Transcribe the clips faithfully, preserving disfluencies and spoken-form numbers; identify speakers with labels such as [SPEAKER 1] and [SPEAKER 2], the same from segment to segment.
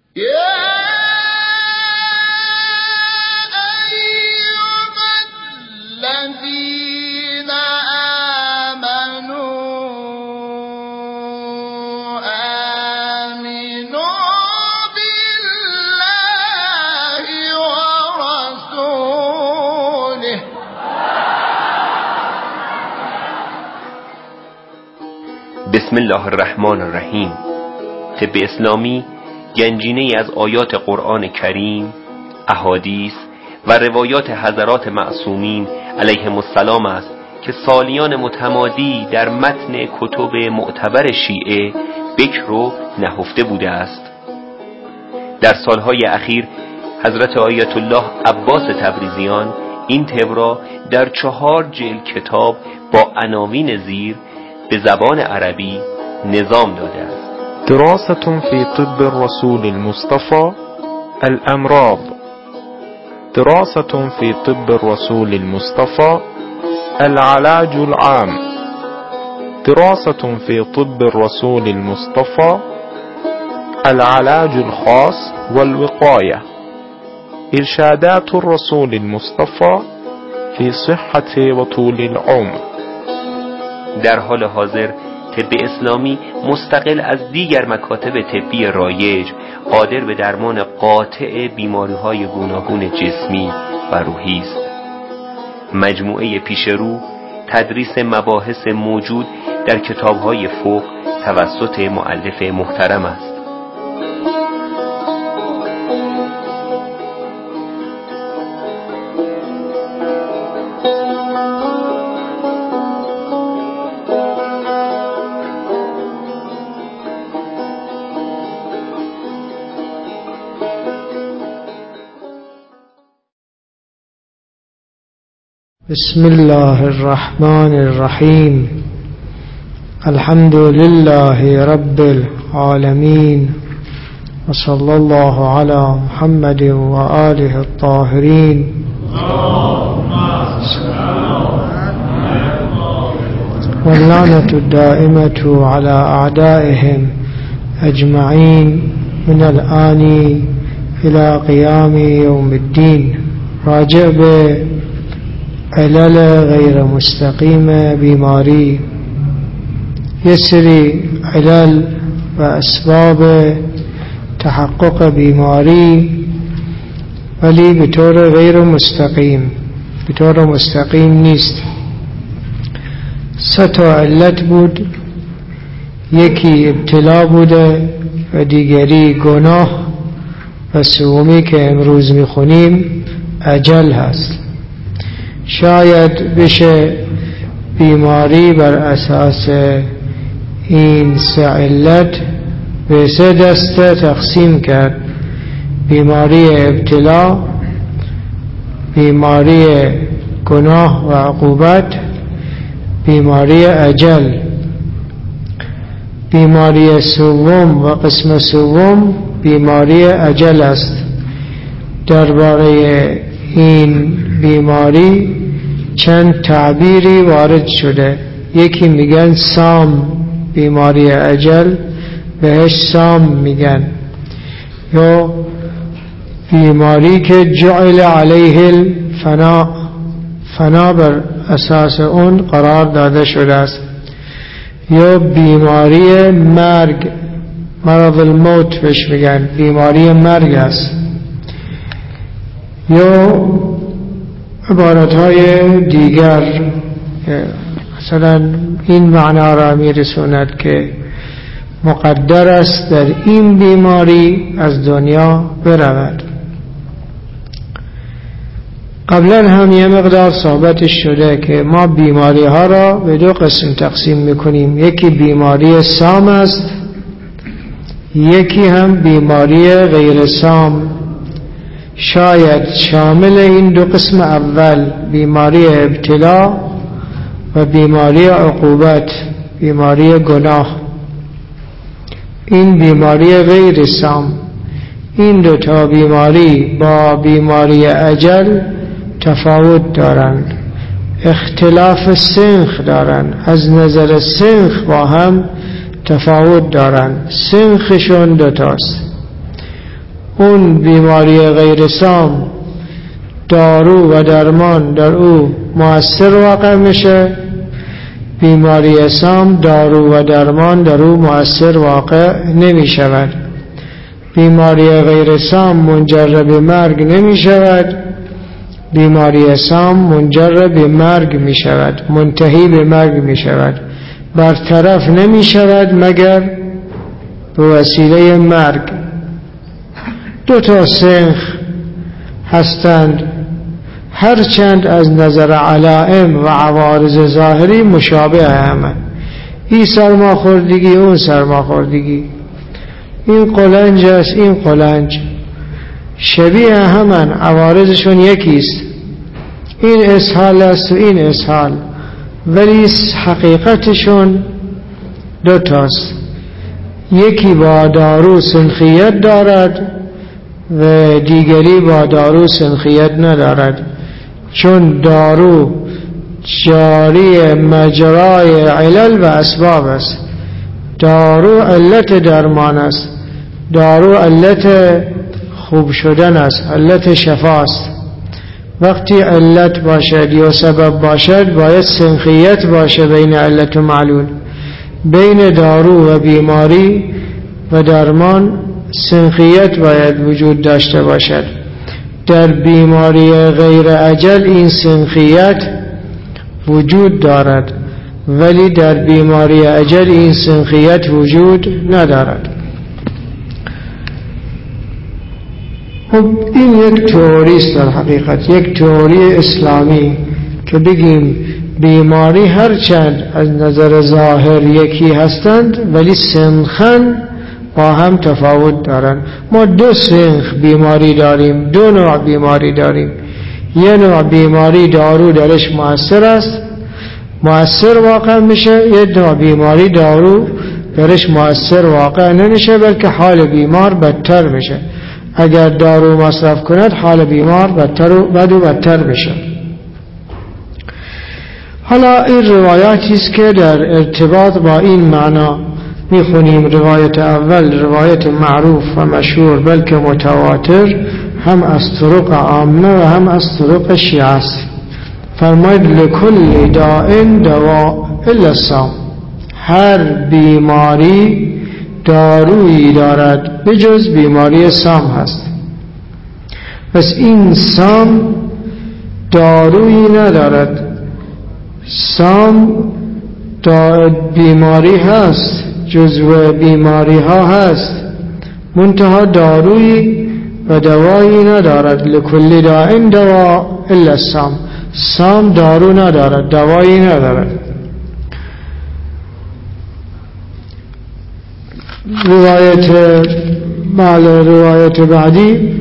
[SPEAKER 1] بسم الله الرحمن الرحیم. طب اسلامی گنجینه‌ای از آیات قرآن کریم، احادیث و روایات حضرات معصومین علیهم السلام است که سالیان متمادی در متن کتب معتبر شیعه بکر و نهفته بوده است. در سالهای اخیر حضرت آیت الله عباس تبریزیان این طب را در چهار جلد کتاب با عناوین زیر به زبان عربی نظام داده است.
[SPEAKER 2] دراسة في طب الرسول المصطفى الأمراض. دراسة في طب الرسول المصطفى العلاج العام. دراسة في طب الرسول المصطفى العلاج الخاص والوقاية. إرشادات الرسول المصطفى في صحة وطول العمر.
[SPEAKER 1] در حال حاضر طب اسلامی مستقل از دیگر مکاتب طبی رایج قادر به درمان قاطع بیماری‌های گوناگون جسمی و روحی است. مجموعه پیشرو تدریس مباحث موجود در کتاب‌های فقه توسط مؤلف محترم است.
[SPEAKER 3] بسم الله الرحمن الرحيم. الحمد لله رب العالمين، وصلى الله على محمد وآله الطاهرين. واللعنة الدائمة على أعدائهم أجمعين من الآن إلى قيام يوم الدين. راجع به علل غیر مستقیم بیماری، یه سری علل و اسباب تحقق بیماری ولی به طور غیر مستقیم به طور مستقیم نیست. سه تا علت بود، یکی ابتلا بوده و دیگری گناه و سومی که امروز میخونیم اجل هست. شاید بشه بیماری بر اساس این سه علت به سه دسته تقسیم کرد: بیماری ابتلا، بیماری گناه و عقوبت، بیماری اجل. بیماری سوم و قسم سوم بیماری اجل است. درباره این بیماری چند تعبیری وارد شده. یکی میگن سام، بیماری اجل بهش سام میگن، یا بیماری که جعل علیه الفنا، فنا بر اساس اون قرار داده شده است، یا بیماری مرگ، مرض الموت بهش میگن، بیماری مرگ است. یا عبارتهای دیگر مثلا این معنا را می رسوند که مقدر است در این بیماری از دنیا برود. قبلا هم یه مقدار صحبتش شده که ما بیماری ها را به دو قسم تقسیم میکنیم، یکی بیماری سام است، یکی هم بیماری غیر سام. شاید شامل این دو قسم اول، بیماری ابتلا و بیماری عقوبت، بیماری گناه، این بیماری غیر سام. این دو تا بیماری با بیماری اجل تفاوت دارند، اختلاف سنخ دارند، از نظر سنخ با هم تفاوت دارند. سنخشون دو تاست. اون بیماری غیر سام دارو و درمان در او مؤثر واقع میشه، بیماری سام دارو و درمان در او مؤثر واقع نمی شود. بیماری غیر سام منجر به مرگ نمی شود، بیماری سام منجر به مرگ می شود، منتهی به مرگ می شود، برطرف نمی شود مگر به وسیله مرگ. دو تا سنخ هستند، هرچند از نظر علائم و عوارض ظاهری مشابه همه، این سرماخوردگی اون سرماخوردگی، این قلنج است این قلنج، شبیه همن، عوارضشون یکیست، این اسهال است و این اسهال، ولی حقیقتشون دو تاست. یکی با دارو سنخیت دارد و دیگری با دارو سنخیت ندارد، چون دارو جاری مجرای علل و اسباب است. دارو علت درمان است، دارو علت خوب شدن است، علت شفاست. وقتی علت باشد یا سبب باشد باید سنخیت باشه بین علت و معلول، بین دارو و بیماری و درمان سنخیت باید وجود داشته باشد. در بیماری غیر اجل این سنخیت وجود دارد، ولی در بیماری اجل این سنخیت وجود ندارد. خب این یک تئوری است، در حقیقت یک تئوری اسلامی که بگیم بیماری هرچند از نظر ظاهر یکی هستند ولی سنخن با هم تفاوت دارن. ما دو سنخ بیماری داریم، دو نوع بیماری داریم. یه نوع بیماری دارو درش مؤثر است، مؤثر واقع میشه، یه نوع بیماری دارو درش مؤثر واقع نمیشه بلکه حال بیمار بدتر میشه. اگر دارو مصرف کند حال بیمار بدتر و بد و بدتر میشه. حالا این روایاتی است که در ارتباط با این معنا میخونیم. روایت اول روایت معروف و مشهور بلکه متواتر، هم از طرق عامه و هم از طرق شیعه است. فرماید لکل داء دوا الا الصوم، هر بیماری دارویی دارد بجز بیماری سام هست. پس این سام دارویی ندارد. سام بیماری هست، جزو بیماری ها هست، منتها دارویی و دوایی ندارد. لکل داء دوا الا السام، سام دارو ندارد، دوایی ندارد. روایت بعد روایت بعدی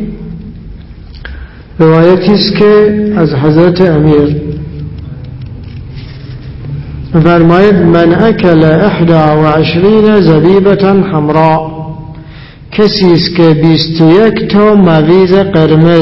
[SPEAKER 3] روایتی است که از حضرت امیر فرماید من اکل احدا و عشرین زبیبتا حمراء، کسی است که بیست و یک تا مویز قرمز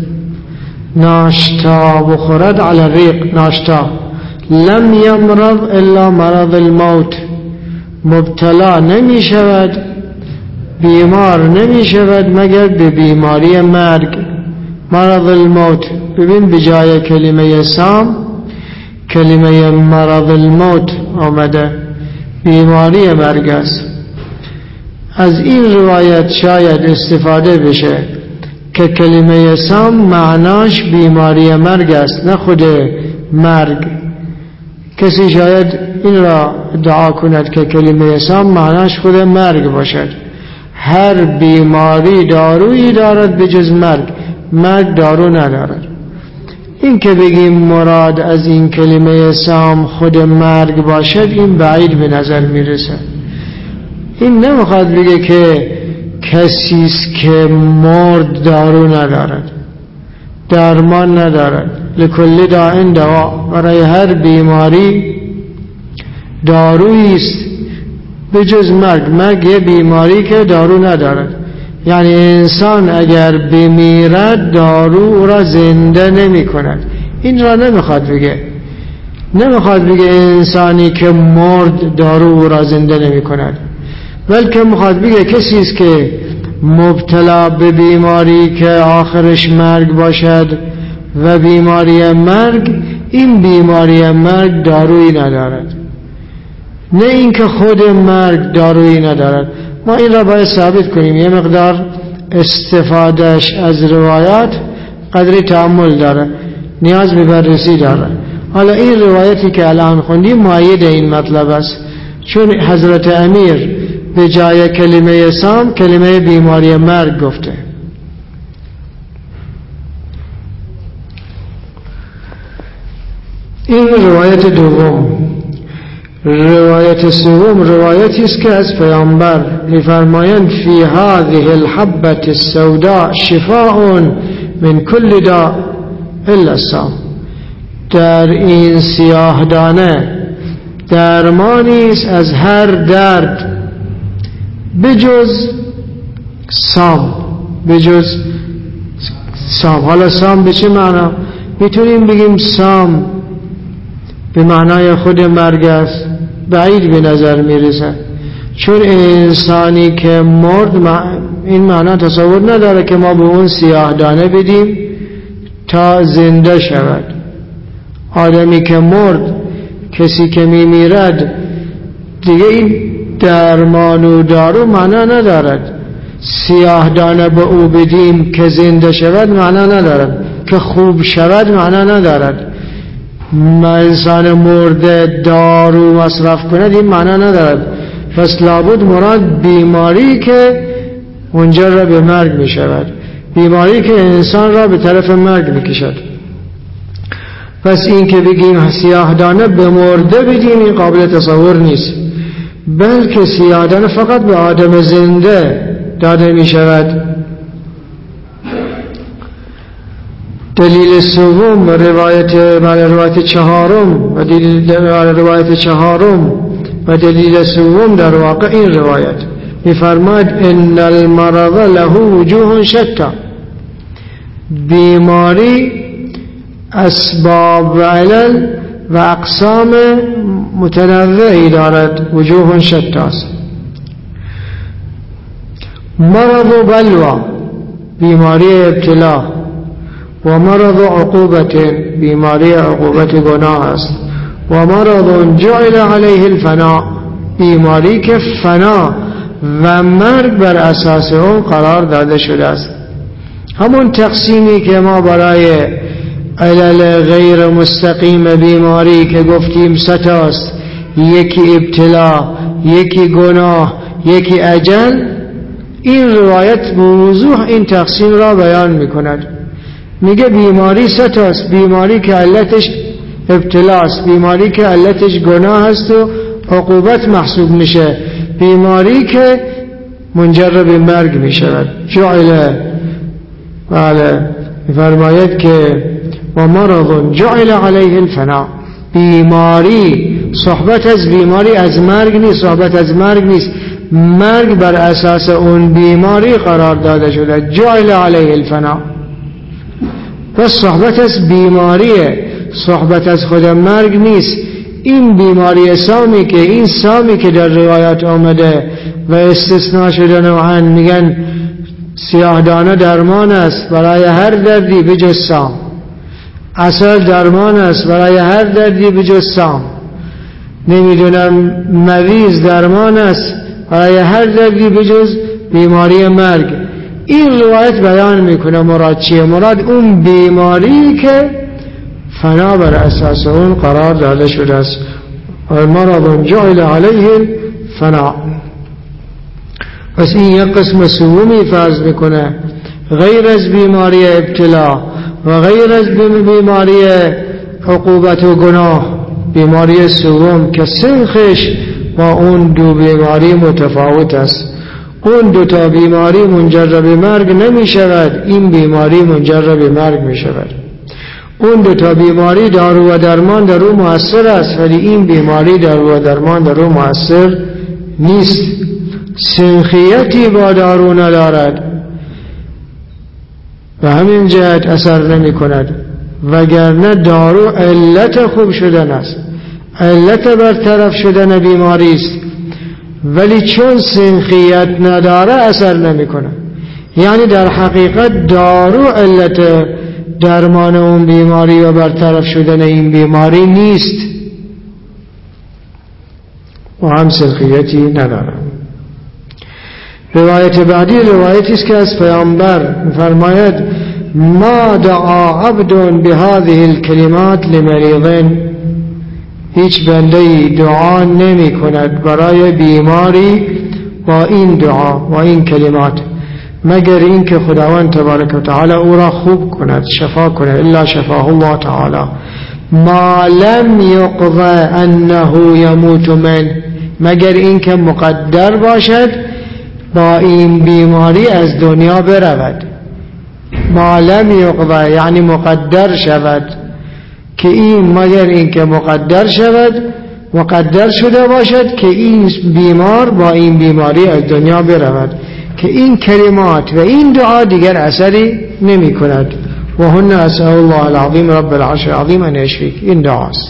[SPEAKER 3] ناشتا بخورد علی الریق، ناشتا، لم یمرض الا مرض الموت، مبتلا نمی شود، بیمار نمی شود مگر به بیماری مرگ. مرض الموت، ببین بجای کلمه سام کلمه مرض الموت آمده، بیماری مرگ است. از این روایت شاید استفاده بشه که کلمه سام معناش بیماری مرگ است، نه خود مرگ. کسی شاید این را ادعا کند که کلمه سام معناش خود مرگ باشد. هر بیماری دارویی دارد بجز مرگ، مرگ دارو ندارد. این که بگیم مراد از این کلمه سام خود مرگ باشد، این بعید به نظر میرسه. این نمیخواد بگه که کسیست که مرد دارو ندارد، درمان ندارد. لکل داء دوا، برای هر بیماری دارویی است بجز مرگ. مرگ یه بیماری که دارو ندارد، یعنی انسان اگر بمیرد دارو او را زنده نمی کند. این را نمیخواد بگه. نمیخواد بگه انسانی که مرد دارو او را زنده نمی کند، بلکه میخواد بگه کسی است که مبتلا به بیماری که آخرش مرگ باشد و بیماری مرگ، این بیماری مرگ دارویی ندارد، نه اینکه خود مرگ دارویی ندارد. ما این را باید ثابت کنیم. یه مقدار استفادهش از روایات قدری تأمل داره، نیاز به بررسی داره. حالا این روایتی که الان خوندیم مؤید این مطلب است، چون حضرت امیر به جای کلمه سام کلمه بیماری مرگ گفته. این روایت دوم. روایت سوم روایتی است که از پیامبر می‌فرمایند فی هذه الحبة السوداء شفاء من کل داء الا السام. در این سیاه دانه درمانی است از هر درد بجز سام، بجز سام. حالا سام به چه معنا؟ میتونیم بگیم سام به معنای خود مرگ است، بعید به نظر میرسه، چون انسانی که مرد این معنا تصور نداره که ما به اون سیاه دانه بدیم تا زنده شود. آدمی که مرد، کسی که میمیرد، دیگه این درمان و دارو معنا ندارد. سیاه دانه به او بدیم که زنده شود معنا ندارد، که خوب شود معنا ندارد. ما انسان مرده دارو مصرف کند این معنا ندارد. پس لابد مراد بیماری که منجر را به مرگ می شود، بیماری که انسان را به طرف مرگ می کشد. پس این که بگیم سیاه دانه به مرده بدیم این قابل تصور نیست، بلکه سیاه دانه فقط به آدم زنده داده می شود. دلیل سوم روایت روایت چهارم و دلیل روایت چهارم و دلیل سوم در واقع این روایت می‌فرماید ان المرض له وجوه شتى. بیماری اسباب و علل و اقسام متنوعی دارد، وجوه شتى است. مرض و بلوا بیماری ابتلا، و مرض عقوبت بیماری عقوبت گناه است، و مرض جعل علیه الفناء بیماری که فنا و مرگ بر اساس اون قرار داده شده است. همون تقسیمی که ما برای علل غیر مستقیم بیماری که گفتیم ستاست، یکی ابتلا، یکی گناه، یکی اجل، این روایت بوضوح این تقسیم را بیان میکند. میگه بیماری ستاست، بیماری که علتش ابتلاست، بیماری که علتش گناه است و عقوبت محسوب میشه، بیماری که منجر به مرگ میشود. جعل، بله، فرماید که و مرض جعل علیه الفنا، بیماری، صحبت از بیماری از مرگ نیست، صحبت از مرگ نیست، مرگ بر اساس اون بیماری قرار داده شده، جعل علیه الفنا. پس صحبت از بیماریه، صحبت از خود مرگ نیست. این بیماری سامی که این سامی که در روایات آمده و استثناء شده نوعاً، میگن سیاه دانه درمان است برای هر دردی بجز سام، عسل درمان است برای هر دردی بجز سام، نمیدونم مویز درمان است برای هر دردی بجز بیماری مرگ. این روایت بیان میکنه مراد چیه؟ مراد اون بیماری که فنا بر اساس اون قرار داده شده است. مرض جعل علیه فنا. پس این یک قسم سومی فرض میکنه، غیر از بیماری ابتلا و غیر از بیماری عقوبت و گناه، بیماری سوم که سنخش با اون دو بیماری متفاوت است. اون دو تا بیماری منجر به مرگ نمی شود، این بیماری منجر به مرگ می شود. اون دو تا بیماری دارو و درمان در او مؤثر است، ولی این بیماری دارو و درمان در او مؤثر نیست. سنخیتی با دارو ندارد، به همین جهت اثر نمی کند، وگرنه دارو علت خوب شدن است، علت برطرف شدن بیماری است، ولی چون سنخیت نداره اثر نمی کنه. یعنی در حقیقت دارو علت درمان اون بیماری و برطرف شدن این بیماری نیست و هم صدقیتی ندارم. روایت بعدی روایتی است که از پیامبر فرماید ما دعا عبد بهذه الكلمات لمریض، هیچ بنده دعا نمی کند برای بیماری با این دعا و این کلمات مگر این که خداوند تبارک و تعالی او را خوب کند، شفا کند، الا شفاه الله تعالی، ما لم یقضى انه یموت من، مگر این که مقدر باشد با این بیماری از دنیا برود. ما لم یقضى یعنی مقدر شود که این، مگر این که مقدر شود، مقدر شده باشد که این بیمار با این بیماری از دنیا برود، که این کلمات و این دعا دیگر اثری نمی کند. و هن اسأل الله العظیم رب العرش العظیم ان یشفیک، این دعاست.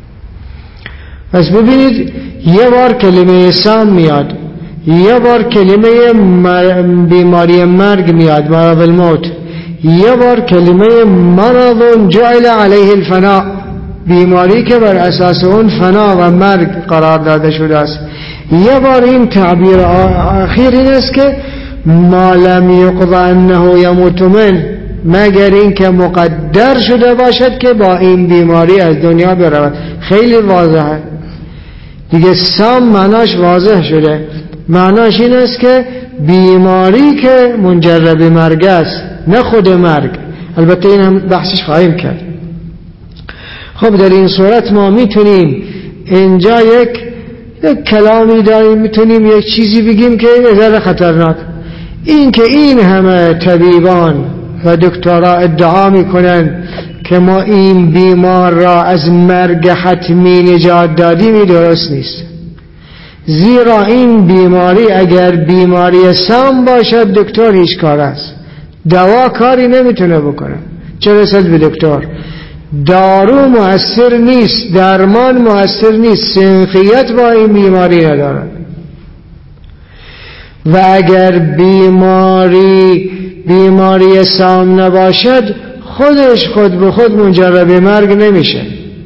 [SPEAKER 3] پس ببینید یه بار کلمه سام میاد، یه بار کلمه بیماری مرگ میاد، مرض الموت، یه بار کلمه مرض جعل علیه الفناء، بیماری که بر اساس اون فنا و مرگ قرار داده شده است. یه بار این تعبیر آخر این است که ما لم یقضى انه یموت من، مگر این که مقدر شده باشد که با این بیماری از دنیا برود. خیلی واضحه دیگه، سام معناش واضح شده. معناش این است که بیماری که منجر به مرگ است، نه خود مرگ. البته این هم بحثش خواهیم کرد. خب در این صورت ما میتونیم اینجا یک یک کلامی داریم، میتونیم یک چیزی بگیم که ذره خطرناک، این که این همه طبیبان و دکترها ادعا میکنن که ما این بیمار را از مرگ حتمی نجات دادیم، درست نیست. زیرا این بیماری اگر بیماری سام باشد دکتر هیچ کار است، دوا کاری نمیتونه بکنه، چه رسد به دکتر. دارو مؤثر نیست، درمان مؤثر نیست، سنخیت با این بیماری ندارد. و اگر بیماری بیماری سام نباشد خودش خود به خود منجر به مرگ نمیشه.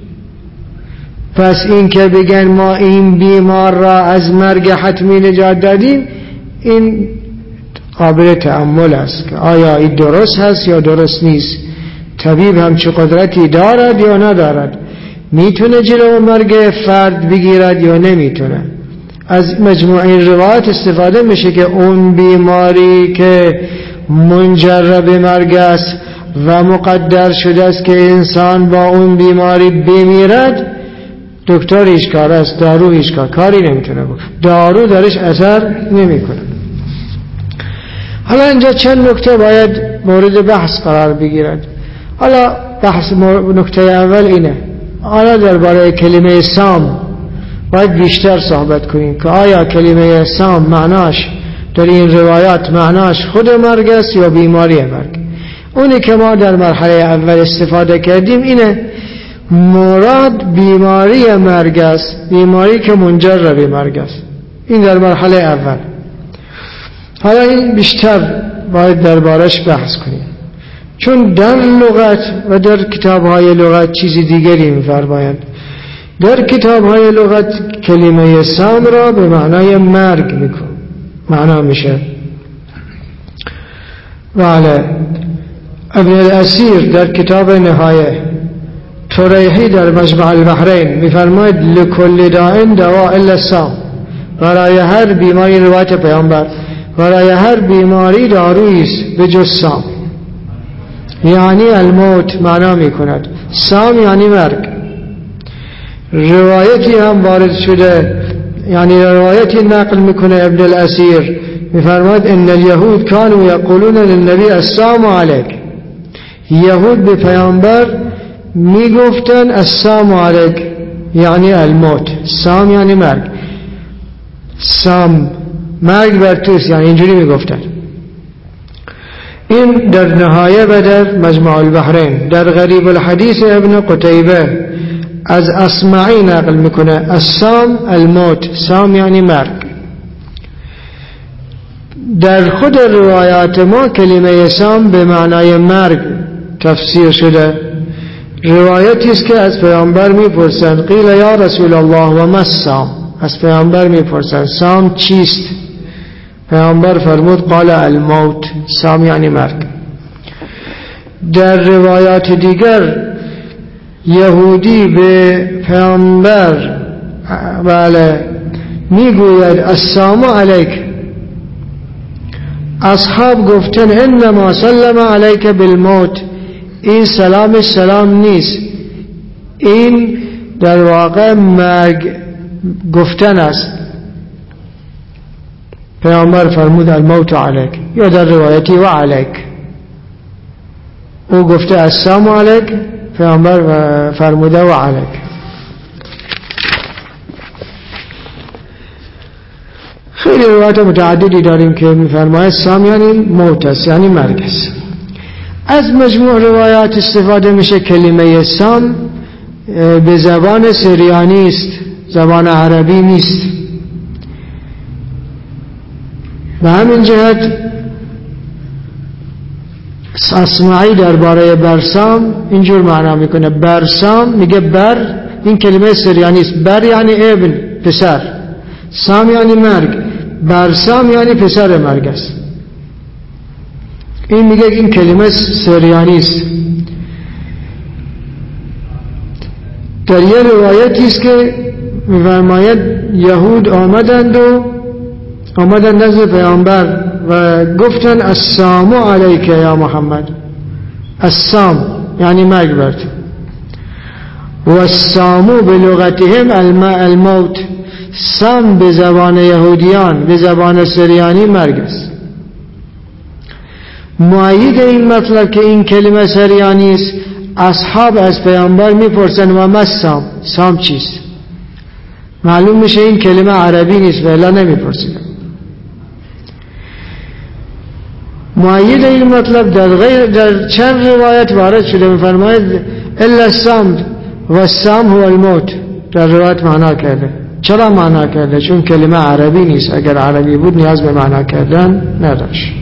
[SPEAKER 3] پس این که بگن ما این بیمار را از مرگ حتمی نجات دادیم، این قابل تأمل است که آیا این درست هست یا درست نیست. طبیب هم چه قدرتی دارد یا ندارد، میتونه جلو مرگ فرد بگیرد یا نمیتونه. از مجموع این روایت استفاده میشه که اون بیماری که منجر به مرگ است و مقدر شده است که انسان با اون بیماری بمیرد، دکتر هیچ کار است، دارو هیچ کار کاری نمیتونه بکنه، دارو درش اثر نمیکنه. حالا اینجا چند نکته باید مورد بحث قرار بگیرد. حالا بحث نکته اول اینه، حالا درباره کلمه سام باید بیشتر صحبت کنیم که آیا کلمه سام معناش در این روایات معناش خود مرگ است یا بیماری مرگ. اونی که ما در مرحله اول استفاده کردیم اینه، مراد بیماری مرگ است، بیماری که منجر به مرگ است. این در مرحله اول. حالا این بیشتر باید دربارش بحث کنیم، چون در لغت و در کتاب‌های لغت چیز دیگری می‌فرمایند. در کتاب‌های لغت کلمه سام را به معنای مرگ میکن معنا میشه. بله، ابن الاسیر در کتاب نهایه، طریحی در مجمع البحرین میفرماید لکل داء دواء الا السام، برای هر بیماری، روایت پیامبر، برای هر بیماری دارویی است به جز سام. یعنی الموت معنا میکند، سام یعنی مرگ. روایتی هم وارد شده، یعنی روایتی نقل میکنه ابن الاسیر، میفرماید ان الیهود كانوا یقولون للنبی السام علیک، یهود به پیامبر میگفتن السام علیک یعنی الموت، سام یعنی مرگ، سام مرگ بر توست، یعنی اینجوری میگفتن. این در نهایه و در مجمع البحرین. در غریب الحدیث ابن قتیبه از اصمعی نقل میکنه السام الموت، سام یعنی مرگ. در خود روایات ما کلمه سام به معنای مرگ تفسیر شده. روایتی است که از پیامبر میپرسند قیل یا رسول الله و ما السام، از پیامبر میپرسند سام چیست؟ پیامبر فرمود قال الموت، سام یعنی مرگ. در روایات دیگر یهودی به پیامبر بله میگوید السلام علیک، اصحاب گفتن انما سلم علیک بالموت، این سلام سلام نیست، این در واقع مرگ گفتن است. پیامبر فرمود الموت علیک، یا در روایتی و علیک، او گفته السلام علیک، پیامبر فرموده و علیک. خیلی روایت متعددی داریم که میفرماید سام یعنی موت است، یعنی مرگ است. از مجموع روایات استفاده میشه کلمه سام به زبان سریانی است، زبان عربی نیست. به همین جهت اصمعی درباره برسام اینجور معنا میکنه، برسام میگه بر، این کلمه سریانی است، بر یعنی ابن پسر، سام یعنی مرگ، برسام یعنی پسر مرگ است. این میگه این کلمه سریانی است. در یه روایتی است که میفرماید یهود آمدند و آمدند نزد پیامبر و گفتن السلام علیک یا محمد، السلام یعنی مرگ بر تو، و السامو به لغتهم الموت، سام به زبان یهودیان به زبان سریانی مرگ است. مؤید این مطلب که این کلمه سریانی است، اصحاب از پیامبر میپرسن و ما سام، سام چیست؟ معلوم میشه این کلمه عربی نیست، ولی نمیپرسن. مؤید این مطلب در غیر در چند روایت وارد شده، میفرماید الا السام و السام هو الموت، در روایت معنا کرده. چرا معنا کرده؟ چون کلمه عربی نیست، اگر عربی بود نیاز به معنا کردن نداشت.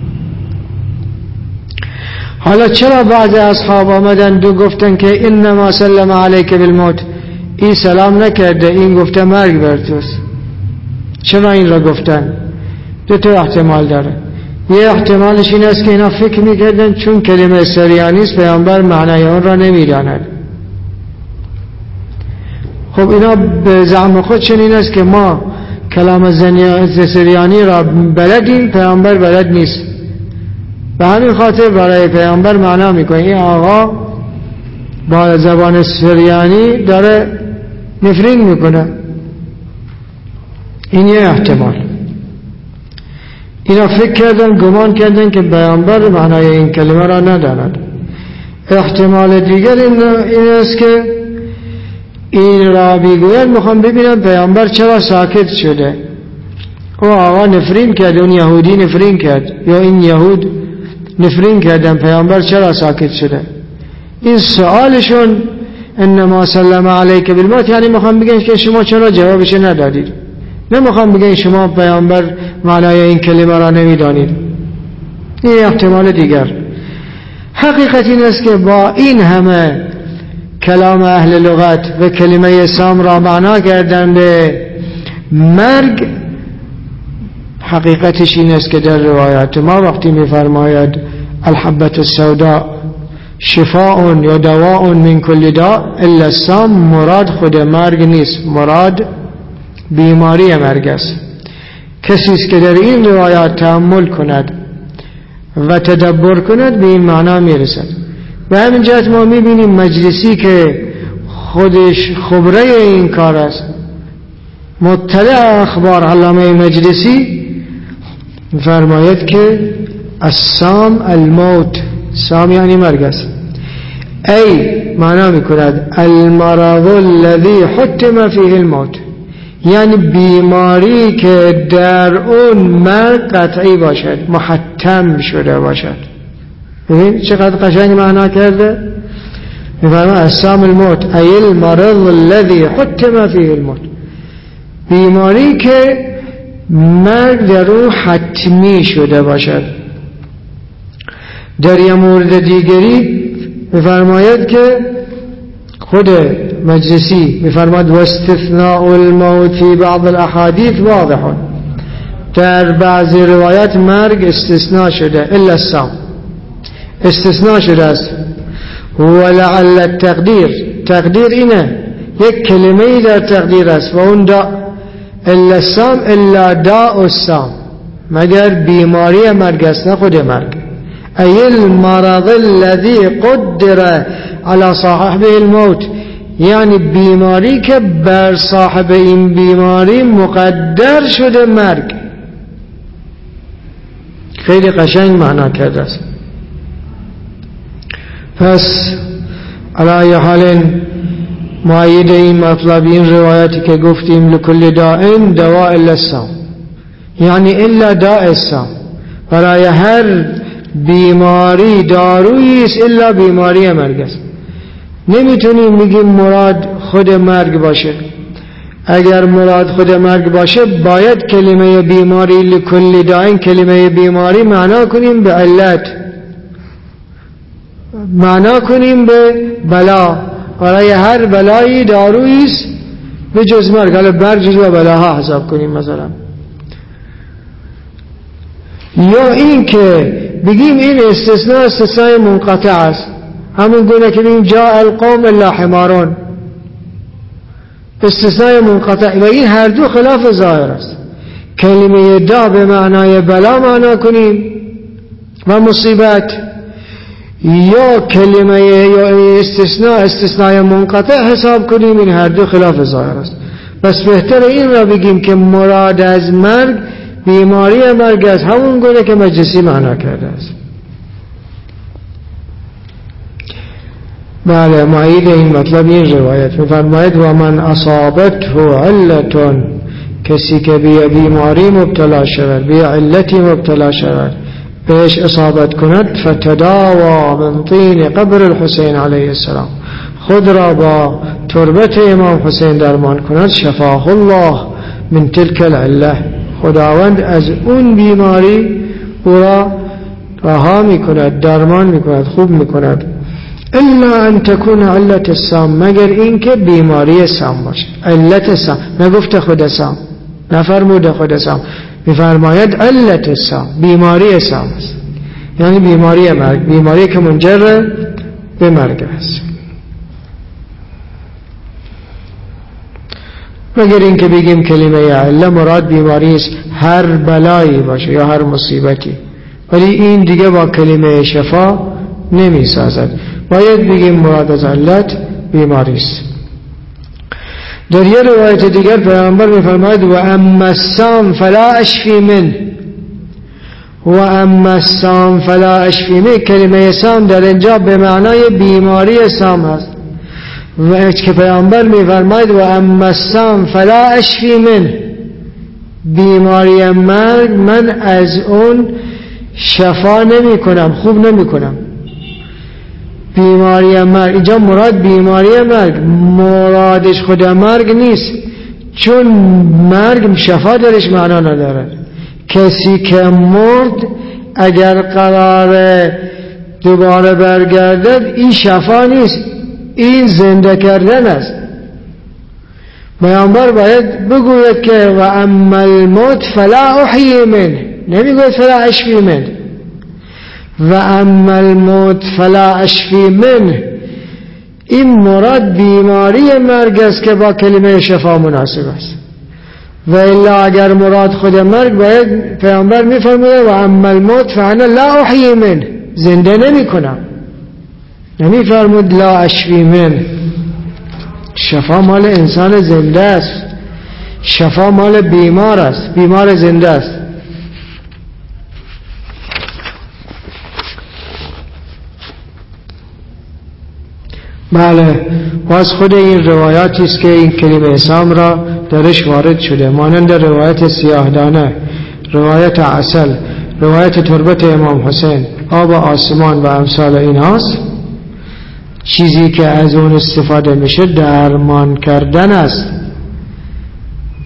[SPEAKER 3] حالا چرا بعض اصحاب آمدن دو گفتن که انما سلم علیک بالموت، این سلام نکرده، این گفته مرگ بر توست؟ چرا این را گفتن؟ دو تا احتمال داره. یه احتمالش این است که اینا فکر میکردن چون کلمه سریانی است پیامبر معنای اون را نمیداند. خب اینا به زعم خود چنین است که ما کلام سریانی را بلدیم، پیامبر بلد نیست. به همین خاطر برای پیامبر معنا میکنه این آقا با زبان سریانی داره نفرین میکنه. این یه احتمال. اینا فکر کردن، گمان کردن که پیامبر معنای این کلمه را نداند. احتمال دیگر این, این است که این را بیگوید میخوام ببینم پیامبر چرا ساکت شده. او آقا نفرین کرد، اون یهودی نفرین کرد، یا این یهود نفرین کردن، پیامبر چرا ساکت شده. این سوالشون انما سلم علیک بالموت، یعنی میخوام بگن که شما چرا جوابش ندادید، نمیخوام بگن شما پیامبر معنای این کلمه را نمیدانید. این احتمال دیگر. حقیقت این است که با این همه کلام اهل لغت و کلمه سام را معنا کردن به مرگ، حقیقتش این است که در روایات ما وقتی میفرماید الحبة السوداء شفاء یا دواء من کل داء الا السام، مراد خود مرگ نیست، مراد بیماری مرگ است. کسی است که در این روایات تأمل کند و تدبر کند به این معنا میرسد. به همین جهت ما میبینیم مجلسی که خودش خبره این کار است، مطلع اخبار علامه مجلسی فرماید که السام الموت، سام یعنی مرگ است. ای معنا میکند المرض الذي حتم فيه الموت، یعنی بیماری که در اون مرگ قطعی باشد، محتم شده باشد. ببین چقدر قشنگ معنا کرده. میفرماید السام الموت ای المرض الذي حتم فيه الموت، بیماری که مرگ در او حتمی شده باشد. در یه مورد دیگری می‌فرماید که خود مجلسی می‌فرماید و استثناء الموت فی بعض الاحادیث واضح، در بعضی روایات مرگ استثناء شده، الا السام استثناء شده است. ولعل التقدیر، تقدیر اینه یک کلمه‌ای در تقدیر است و اون دا الا السام الا داء السام، مگر بیماری مرگ است نه خود مرگ. ای المرض الذي قدر على صاحبه الموت، یعنی بیماری که بر صاحب این بیماری مقدر شده مرگ. خیلی قشنگ معنا کرده است. پس علی حال مؤید این مطلب این روایتی که گفتیم لکل داء دواء الا السام، یعنی الا داء السام، برای هر بیماری دارویی است الا بیماری مرگ است. نمیتونیم بگیم مراد خود مرگ باشه. اگر مراد خود مرگ باشه باید کلمه بیماری لکل داء کلمه بیماری معنا کنیم به علت، معنا کنیم به بلا. برای هر بلایی دارویی است به جز مرگ. حالا بر جزو بلاها حساب کنیم مثلا. یا این که بگیم این استثناء استثناء منقطع است، همون گونه که بگیم جاء القوم الا حمارون، استثناء منقطع، و این هر دو خلاف ظاهر است. کلمه دا به معنای بلا معنا کنیم و مصیبت، یا کلمه یا استثناء استثناء منقطع حساب کنیم، این هر دو خلاف ظاهر است. بس بهتر این را بگیم که مراد از مرگ بیماری مرگ است، همون گونه که مجلسی معنا کرده است. بله، معید این مطلب این روایت می‌فرماید و من اصابته علتون، کسی که به بیماری مبتلا شود، به علتی مبتلا شود، بهش اصابت کند، فتداوا من طین قبر الحسین علیه السلام، خود را با تربت امام حسین درمان کند، شفاه الله من تلک العله، خداوند از اون بیماری او را رها می کند، درمان می کند، خوب می کند. الا ان تكون علت السام، مگر این که بیماری سام باشه. علت سام نگفته خود سام، نفرموده خود سام، میفرماید علت السام، بیماری سام است، یعنی بیماری مرگ، بیماری که منجر به مرگ است. مگر این که بگیم کلمه عله مراد بیماری است هر بلایی باشه یا هر مصیبتی، ولی این دیگه با کلمه شفا نمی سازد. باید بگیم مراد از علت بیماری است. در یه روایت دیگر پیامبر می‌فرماید و اما السام فلا اشفی من، و اما السام فلا اشفی من، کلمه سام در اینجا به معنای بیماری سام است و که پیامبر می‌فرماید و اما السام فلا اشفی من، بیماری مرگ من از اون شفا نمی کنم، خوب نمی کنم. بیماری مرگ اینجا مراد بیماری مرگ، مرادش خود مرگ نیست، چون مرگ شفا درش معنا نداره. کسی که مرد اگر قراره دوباره برگردد این شفا نیست، این زنده کردن است. پیامبر باید بگوید که و اما الموت فلا احیی من، نمیگوید فلا اشفی من. و اما الموت فلا اشفی من، این مراد بیماری مرگ است که با کلمه شفا مناسب است. و الا اگر مراد خود مرگ باید پیامبر میفرماید و اما الموت فانا لا احیی من، زنده نمی کنم، نمیفرمود لا اشفی من. شفا مال انسان زنده است، شفا مال بیمار است، بیمار زنده است. بله، و از خود این روایاتی است که این کلمه سام را درش وارد شده، مانند روایت سیاهدانه، روایت عسل، روایت تربت امام حسین، آب آسمان و امثال این هاست. چیزی که از اون استفاده میشه درمان کردن است،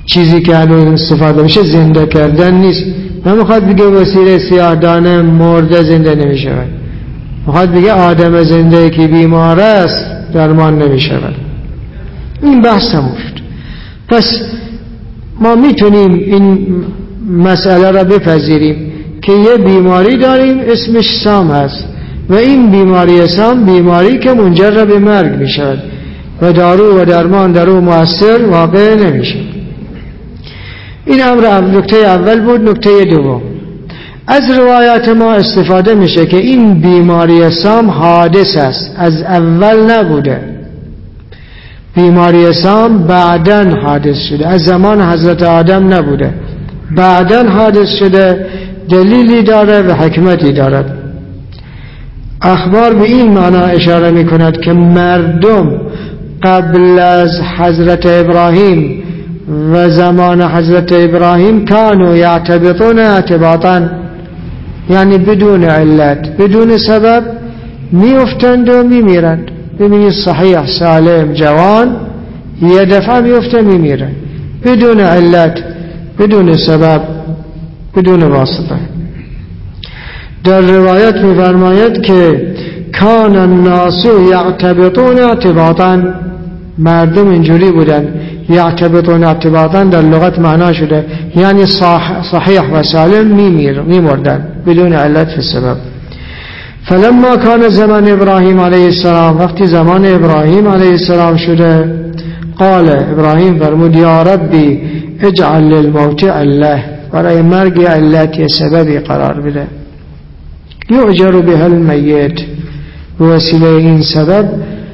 [SPEAKER 3] چیزی که الان استفاده میشه زنده کردن نیست. نمیخواد بگه وسیله سیاه‌دانه مرده زنده نمیشه، میخواد بگه آدم زنده که بیمار است درمان نمیشه. این بحث تموم شد. پس ما میتونیم این مسئله را بپذیریم که یه بیماری داریم اسمش سام هست و این بیماری سام بیماری که منجر به مرگ میشود و دارو و درمان در او مؤثر واقع نمیشه. این امر نکته اول بود. نکته دوم، از روایات ما استفاده میشه که این بیماری سام حادث است، از اول نبوده. بیماری سام بعداً حادث شده، از زمان حضرت آدم نبوده، بعداً حادث شده. دلیلی داره و حکمتی دارد. اخبار به این معنا اشاره می کند که مردم قبل از حضرت ابراهیم و زمان حضرت ابراهیم کانوا یعتبطون اعتباطا، یعنی بدون علت بدون سبب می افتند و می میرند. ببینید صحیح سالم جوان یه دفعه می افته می میره بدون علت بدون سبب بدون واسطه. در روایت می فرماید که کان الناس یعتبطون اعتباطا، مردم اینجوری بودن. یعتبطون اعتباطا در لغت معنا شده یعنی صحیح و سالم می مردن بدون علت و سبب. فلما کان زمان ابراهیم علیه السلام، وقتی زمان ابراهیم علیه السلام شده، قال ابراهیم فرمود یا ربی اجعل للموت عله، برای مرگ علت سببی قرار بده. یؤجر به المیت، وسیله این سبب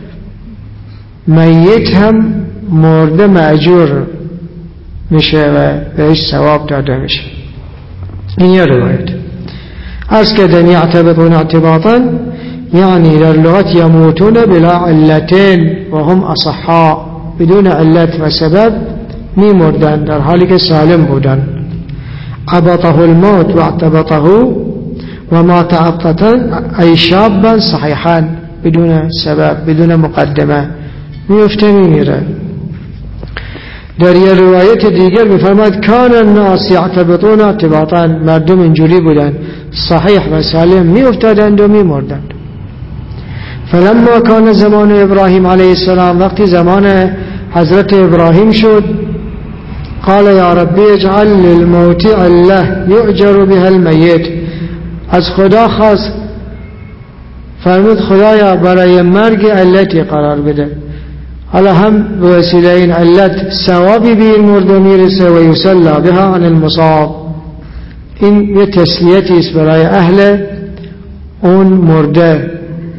[SPEAKER 3] میت هم مرده مأجور میشه و بهش ثواب داده میشه. این یه روایت. از که دن یعتبطون اعتباطا یعنی در لغت یموتون بلا علتین و هم اصحا، بدون علت و سبب می مردن در حالی که سالم بودن. عبطه الموت و اعتبطه و ما تعبطا ای شابا صحیحا، بدون سبب بدون مقدمه می افته می میره. در یه روایت دیگر میفرماید کان الناس یعتبطون اعتباطا، مردم اینجوری بودن صحیح و سالم می افتادند و می مردند. فلما کان زمان ابراهیم علیه السلام، وقتی زمان حضرت ابراهیم شد، قال یا ربی اجعل للموت عله یؤجر بها المیت، از خدا خواست فرمود خدایا برای مرگ علتی قرار بده، حالا هم به وسیله این علت ثوابی به این مرده میرسه و یسلی بها عن المصاب. این یه تسلیتی است برای اهل اون مرده.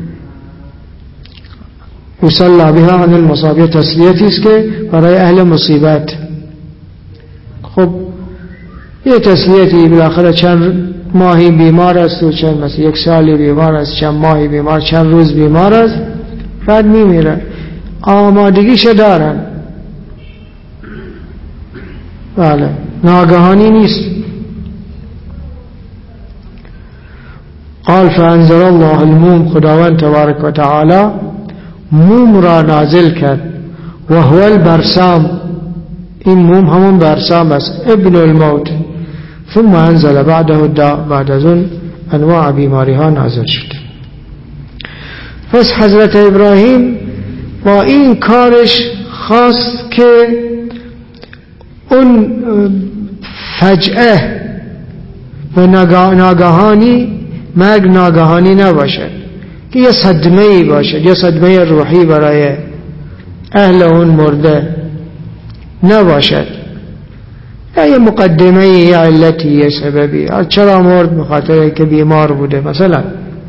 [SPEAKER 3] یسلی بها عن المصاب یه تسلیتی است که برای اهل مصیبت. خب یه تسلیتی بالاخره چند ماهی بیمار است و چند مثلا یک سالی بیمار است، چند ماهی بیمار، چند روز بیمار است، بعد میمیره. آمادگیش دارن، بله، ناگهانی نیست. قال فانزل الله الموم، خداوند تبارک و تعالی موم را نازل کرد. و هو البرسام، این موم همون برسام است، ابن الموت. ثم انزل بعده الداء، بعد از اون انواع بیماری ها نازل شد. پس حضرت ابراهیم با این کارش خواست که اون فجعه و ناگهانی مرگ ناگهانی نباشه، که یه صدمه ای باشه، یه صدمه روحی برای اهل اون مرده نباشد، یا یه مقدمه یه علتی یه سببی. چرا مرد؟ بخاطر که بیمار بوده مثلا.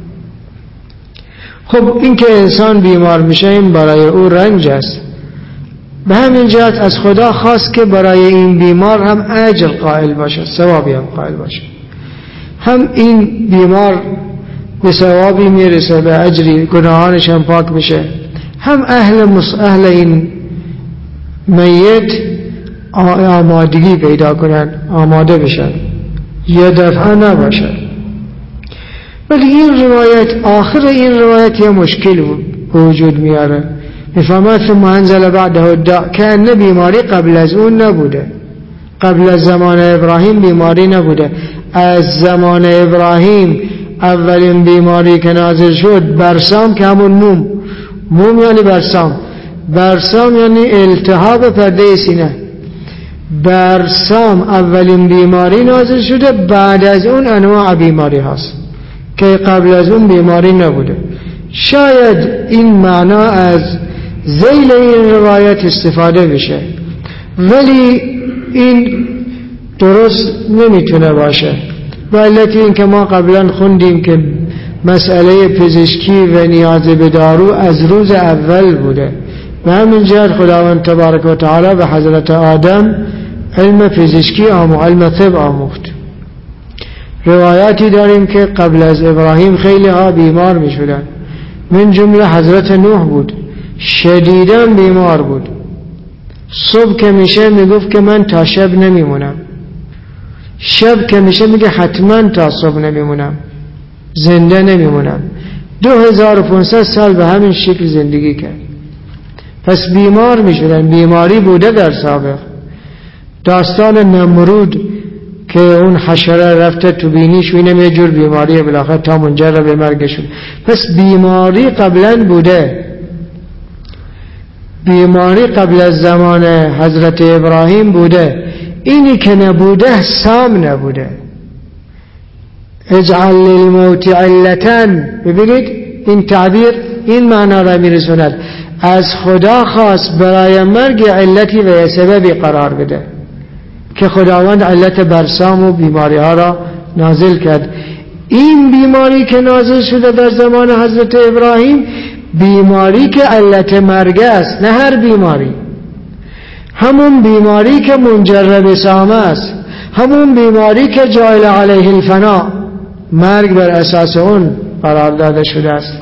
[SPEAKER 3] خب این که انسان بیمار میشه این برای او رنج است. به همین جهت از خدا خواست که برای این بیمار هم اجر قائل باشه، ثوابی هم قائل باشه. هم این بیمار به ثوابی میرسه، به اجری، گناهانش هم پاک میشه، هم اهل مص... اهل این میت آمادگی پیدا کنن، آماده بشن، یه دفعه نباشن. ولی این روایت، آخر این روایت یه مشکل وجود میاره. میفهمد ثم انزل بعده الداء، که ان بیماری قبل از اون نبوده، قبل از زمان ابراهیم بیماری نبوده. از زمان ابراهیم اولین بیماری که نازل شد برسام، که همون موم، موم یعنی برسام، برسام یعنی التهاب پرده سینه. برسام اولین بیماری نازل شده، بعد از اون انواع بیماری هست که قبل از اون بیماری نبوده. شاید این معنا از ذیل این روایت استفاده بشه، ولی این درست نمیتونه باشه. و علت این که ما قبلا خوندیم که مسئله پزشکی و نیاز به دارو از روز اول بوده و همین جهت خداوند تبارک و تعالی به حضرت آدم علم پزشکی آموخت، علم طب آموخت. روایاتی داریم که قبل از ابراهیم خیلی ها بیمار می شدن، من جمله حضرت نوح بود، شدیداً بیمار بود. صبح که میشه میگفت که من تا شب نمیمونم، شب که میشه میگه حتما تا صبح نمیمونم، زنده نمیمونم. دو هزار و پانصد سال به همین شکل زندگی کرد. پس بیمار میشدن، بیماری بوده در سابق. داستان نمرود که اون حشره رفته تو بینیش و اینم یه جور بیماری بالاخره تا منجر به مرگ شد. پس بیماری قبلا بوده، بیماری قبل از زمان حضرت ابراهیم بوده. اینی که نبوده سام نبوده. اجعل للموت علتن، ببینید این تعبیر این معنا را میرسوند، از خدا خواست برای مرگ علتی و سببی قرار بده که خداوند علت برسام و بیماری ها را نازل کرد. این بیماری که نازل شده در زمان حضرت ابراهیم بیماری که علت مرگ است، نه هر بیماری. همون بیماری که منجر به سامه است، همون بیماری که جایل علیه الفنا، مرگ بر اساس اون قرار داده شده است.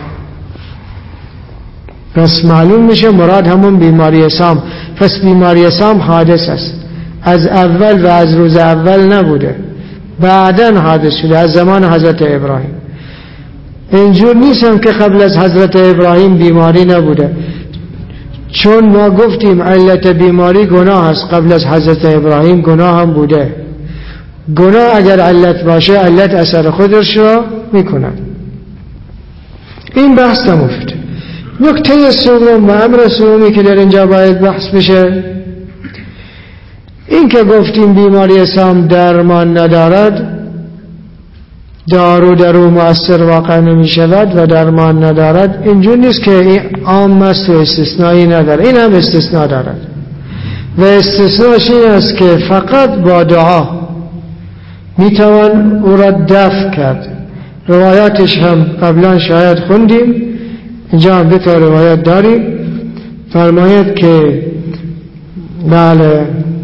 [SPEAKER 3] پس معلوم میشه مراد همون بیماری سام. پس بیماری سام حادث است، از اول و از روز اول نبوده، بعداً حادث شده از زمان حضرت ابراهیم. اینجور نیستم که قبل از حضرت ابراهیم بیماری نبوده، چون ما گفتیم علت بیماری گناه است. قبل از حضرت ابراهیم گناه هم بوده. گناه اگر علت باشه علت اثر خودش را میکنه. این بحث تموم شد. نکته سوم و امر سومی که در اینجا باید بحث بشه این که گفتیم بیماری سام درمان ندارد، دارو در او مؤثر واقع نمی شود و درمان ندارد. اینجور نیست که این عام است و استثنایی نداره، این هم استثناء دارد و استثناءش این است که فقط با دعا میتوان او را دفع کرد. روایاتش هم قبلا شاید خوندیم، اینجا هم دو تا روایت داریم. فرماید که بله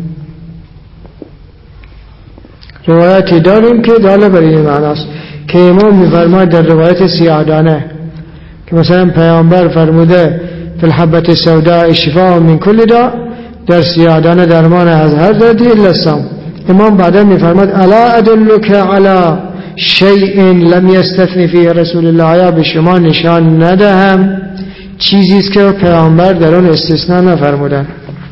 [SPEAKER 3] روایتی داریم که داله بر این معناست که امام میفرماید در روایت سیاه‌دانه که مثلا پیامبر فرموده فی الحبة السوداء شفاء من کل داء، در سیاه‌دانه درمان از هر دردی الا السم. امام بعدا میفرماید الا ادلک علی شیء لم یستثن فیه رسول الله، آیا به شما نشان ندهم چیزی است که پیامبر در اون استثناء نفرمودن؟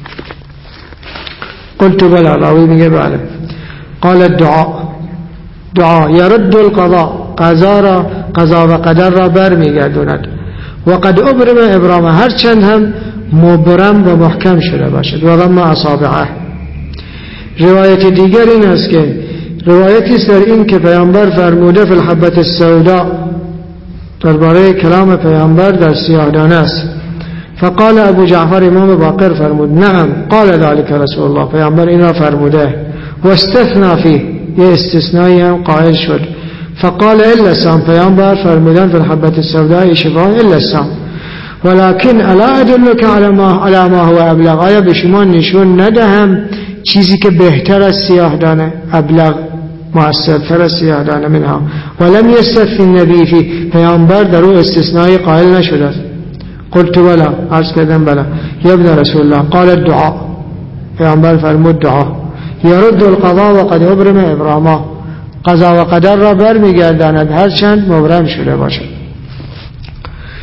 [SPEAKER 3] قلت بله، راوی میگه بله. قال الدعاء، دعا يرد القضاء، قضا را قضا و قدر را بر میگردوند. و قد ابرم ابرام، هر چند هم مبرم و محکم شده باشد. و ضم اصابعه. روایت دیگر این است که روایتی است در این که پیامبر فرموده فی الحبة السوداء، درباره کلام پیامبر در سیاه‌دانه است. فقال ابو جعفر امام باقر فرمود نعم قال ذلك رسول الله، پیامبر این را فرموده. و استثناء فيه، یه استثنایی هم قائل شد. فقال الا السام، پیامبر فرمودن فی الحبة السوداء شفاء الا السام. ولكن الا ادلك على ما على ما هو ابلغ، آیا به شما نشون ندهم چیزی که بهتر از سیاه‌دانه، ابلغ مؤثرتر از سیاه‌دانه منها. ولم یستثنی النبی فی، پیامبر در او استثنایی قائل نشده. قلت بلا، عرض کردم بلا. یبن رسول الله قال الدعاء، پیامبر فرمود دعا یرد القضاء و قد ابرم ابراما، قضا و قدر را بر میگرداند هر چند مبرم شده باشد.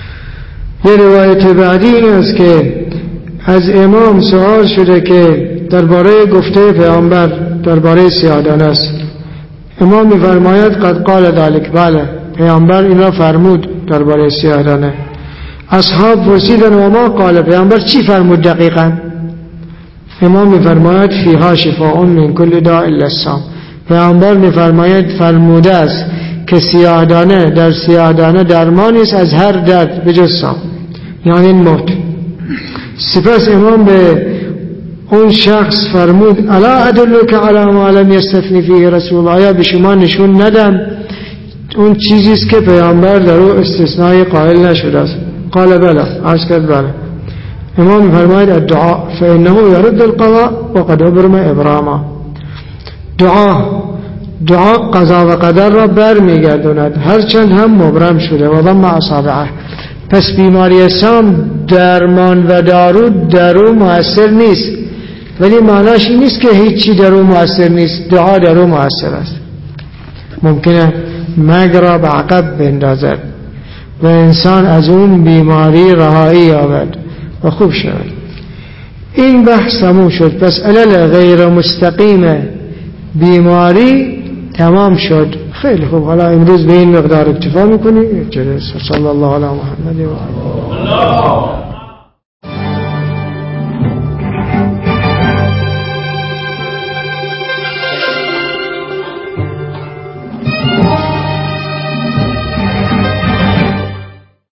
[SPEAKER 3] یه روایت بعدی این است که از امام سوال شده که درباره گفته پیامبر درباره سیاه‌دانه است. امام می‌فرماید قد قال ذلك، بله پیامبر این را فرمود درباره سیاه‌دانه. اصحاب پرسیدن و ما قال، پیامبر چی فرمود دقیقاً؟ امام می‌فرماید فیها شفاء من کل داء الا السام. پیامبر می‌فرماید فرموده است که سیاه‌دانه در سیاه‌دانه درمانی است از هر درد به جز سام، یعنی موت. سپس امام به اون شخص فرمود الا ادلک علی ما لم یستثنی فیه رسول الله، آیا به شما نشون ندم اون چیزی است که پیامبر در او استثنای قائل نشده است؟ قال بله، عرض کرد بله. امام می‌فرماید الدعاء فانه يرد القضاء وقد ابرم ابراما. دعا دعا قضا و قدر را بر میگردوند هرچند هم مبرم شده. و ضم اصابعه، پس بیماری سام درمان و دارو در او مؤثر نیست، ولی معناش این نیست که هیچی در او مؤثر نیست. دعا در او مؤثر است. ممکنه مرگ را به عقب بندازد و انسان از اون بیماری رهایی یابد و خوب شود. این بحث تموم شد. پس علل غیر مستقیم بیماری تمام شد. خیلی خوب، حالا امروز به این مقدار اکتفا میکنیم. صلی الله علی محمد و آله.